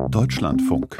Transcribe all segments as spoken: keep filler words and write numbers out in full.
Deutschlandfunk.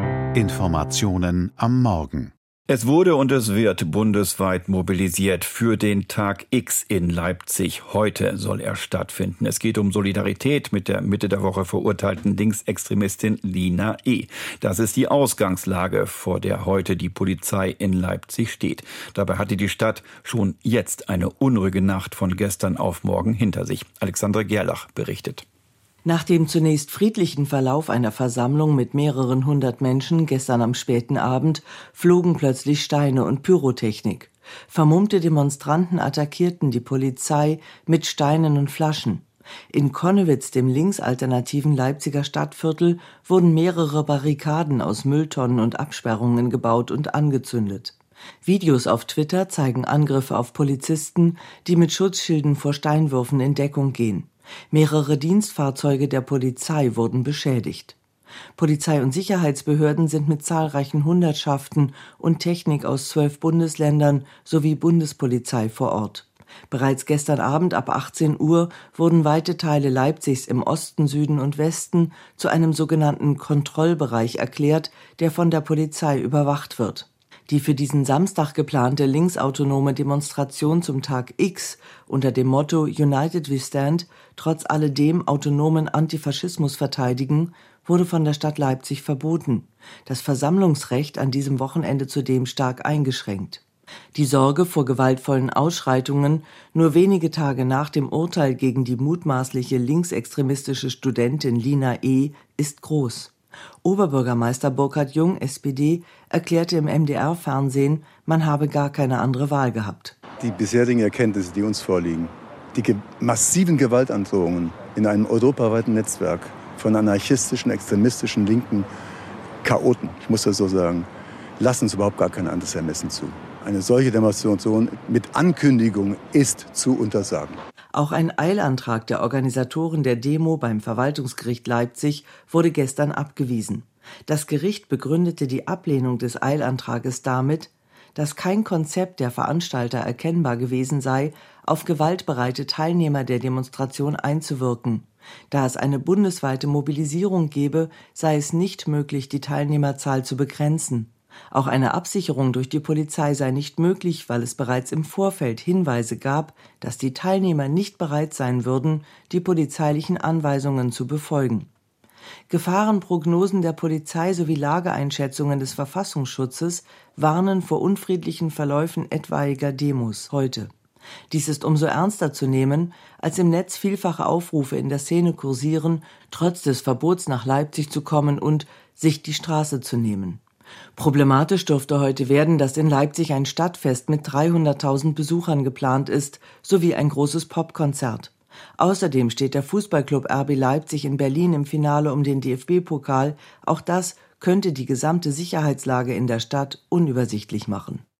Informationen am Morgen. Es wurde und es wird bundesweit mobilisiert für den Tag X in Leipzig. Heute soll er stattfinden. Es geht um Solidarität mit der Mitte der Woche verurteilten Linksextremistin Lina E. Das ist die Ausgangslage, vor der heute die Polizei in Leipzig steht. Dabei hatte die Stadt schon jetzt eine unruhige Nacht von gestern auf morgen hinter sich. Alexandra Gerlach berichtet. Nach dem zunächst friedlichen Verlauf einer Versammlung mit mehreren hundert Menschen gestern am späten Abend flogen plötzlich Steine und Pyrotechnik. Vermummte Demonstranten attackierten die Polizei mit Steinen und Flaschen. In Connewitz, dem linksalternativen Leipziger Stadtviertel, wurden mehrere Barrikaden aus Mülltonnen und Absperrungen gebaut und angezündet. Videos auf Twitter zeigen Angriffe auf Polizisten, die mit Schutzschilden vor Steinwürfen in Deckung gehen. Mehrere Dienstfahrzeuge der Polizei wurden beschädigt. Polizei- und Sicherheitsbehörden sind mit zahlreichen Hundertschaften und Technik aus zwölf Bundesländern sowie Bundespolizei vor Ort. Bereits gestern Abend ab achtzehn Uhr wurden weite Teile Leipzigs im Osten, Süden und Westen zu einem sogenannten Kontrollbereich erklärt, der von der Polizei überwacht wird. Die für diesen Samstag geplante linksautonome Demonstration zum Tag X unter dem Motto United We Stand, trotz alledem autonomen Antifaschismus verteidigen, wurde von der Stadt Leipzig verboten. Das Versammlungsrecht an diesem Wochenende zudem stark eingeschränkt. Die Sorge vor gewaltvollen Ausschreitungen nur wenige Tage nach dem Urteil gegen die mutmaßliche linksextremistische Studentin Lina E. ist groß. Oberbürgermeister Burkhard Jung, S P D, erklärte im M D R-Fernsehen, man habe gar keine andere Wahl gehabt. Die bisherigen Erkenntnisse, die uns vorliegen, die ge- massiven Gewaltandrohungen in einem europaweiten Netzwerk von anarchistischen, extremistischen, linken Chaoten, ich muss das so sagen, lassen uns überhaupt gar kein anderes Ermessen zu. Eine solche Demonstration mit Ankündigung ist zu untersagen. Auch ein Eilantrag der Organisatoren der Demo beim Verwaltungsgericht Leipzig wurde gestern abgewiesen. Das Gericht begründete die Ablehnung des Eilantrages damit, dass kein Konzept der Veranstalter erkennbar gewesen sei, auf gewaltbereite Teilnehmer der Demonstration einzuwirken. Da es eine bundesweite Mobilisierung gebe, sei es nicht möglich, die Teilnehmerzahl zu begrenzen. Auch eine Absicherung durch die Polizei sei nicht möglich, weil es bereits im Vorfeld Hinweise gab, dass die Teilnehmer nicht bereit sein würden, die polizeilichen Anweisungen zu befolgen. Gefahrenprognosen der Polizei sowie Lageeinschätzungen des Verfassungsschutzes warnen vor unfriedlichen Verläufen etwaiger Demos heute. Dies ist umso ernster zu nehmen, als im Netz vielfache Aufrufe in der Szene kursieren, trotz des Verbots nach Leipzig zu kommen und sich die Straße zu nehmen. Problematisch dürfte heute werden, dass in Leipzig ein Stadtfest mit dreihunderttausend Besuchern geplant ist, sowie ein großes Popkonzert. Außerdem steht der Fußballclub R B Leipzig in Berlin im Finale um den D F B-Pokal. Auch das könnte die gesamte Sicherheitslage in der Stadt unübersichtlich machen.